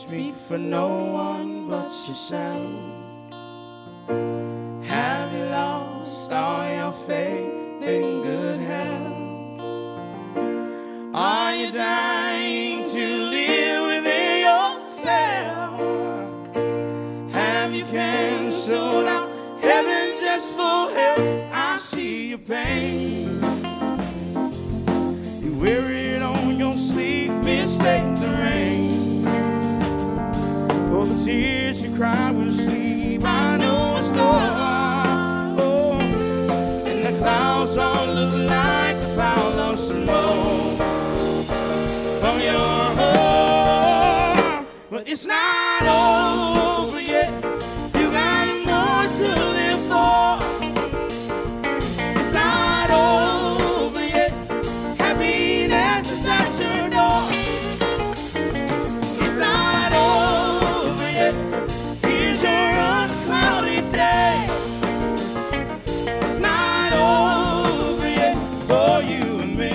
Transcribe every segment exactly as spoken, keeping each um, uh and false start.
speak for no one but yourself. Have you lost all your faith in good health? Are you dying to live within yourself? Have you canceled out heaven just for help? I see your pain. You wearied on your sleep, mistake the rain. For the tears you cry will sleep, I know it's dark. Oh, and the clouds all look like a pile of smoke from your heart. But it's not over yet. You got more to live for. It's not over yet. Happiness is at your door. It's not over yet. Here's your unclouded day. It's not over yet for you and me.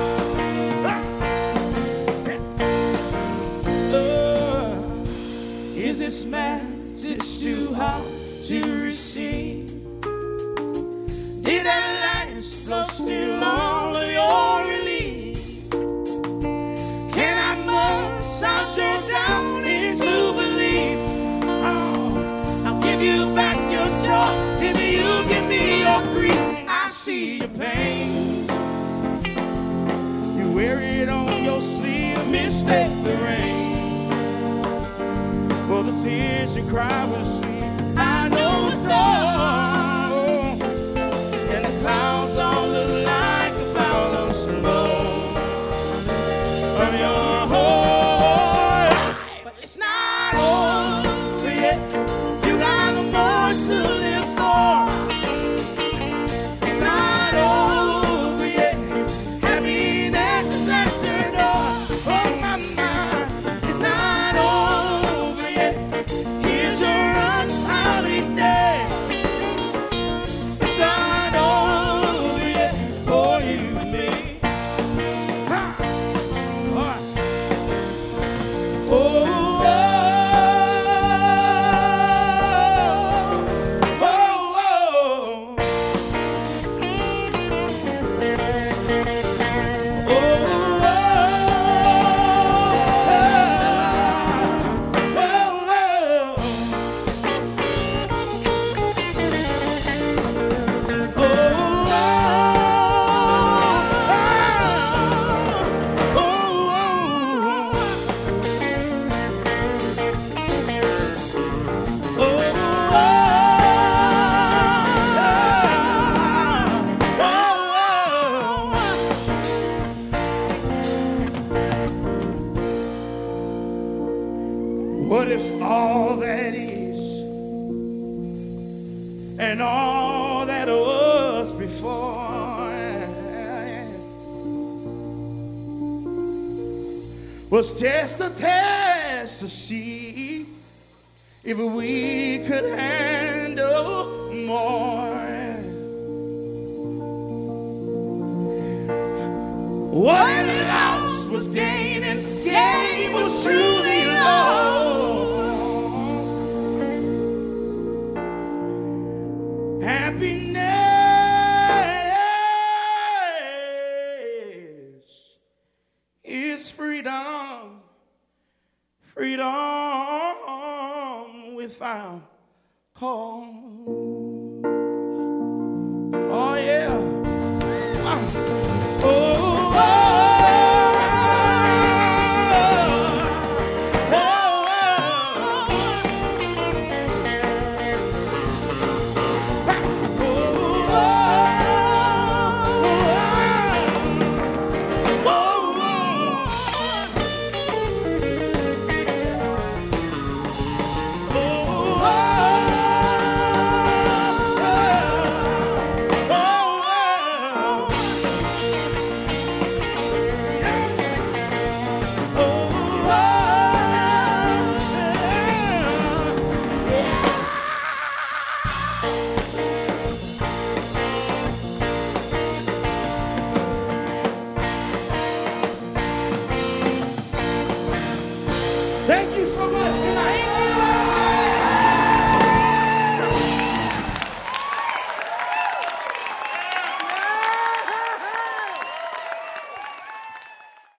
Uh, is this message too hard to receive? Did that last blow steal all of your relief? Can I massage your down into belief? Oh, I'll give you back your joy if you give me your grief. I see your pain. You wear it on your sleeve, mistake the rain. For the tears you cry will sleep, I know it's love. And the clouds all look like a bowl of smoke from your heart. But it's not over yet. You got more to live for. It's not over yet. Happiness is at your door. Oh my mind, it's not over yet. Here's your unclouded day. It's not over yet for you and me. Ha! All right. Oh, oh, oh, oh, what if all that is and all that was before was just a test to see if we could handle more? What loss was gain and gain was truly lost. Happiness is freedom, freedom without cause. Oh yeah. Uh, oh, oh, oh, Thank you.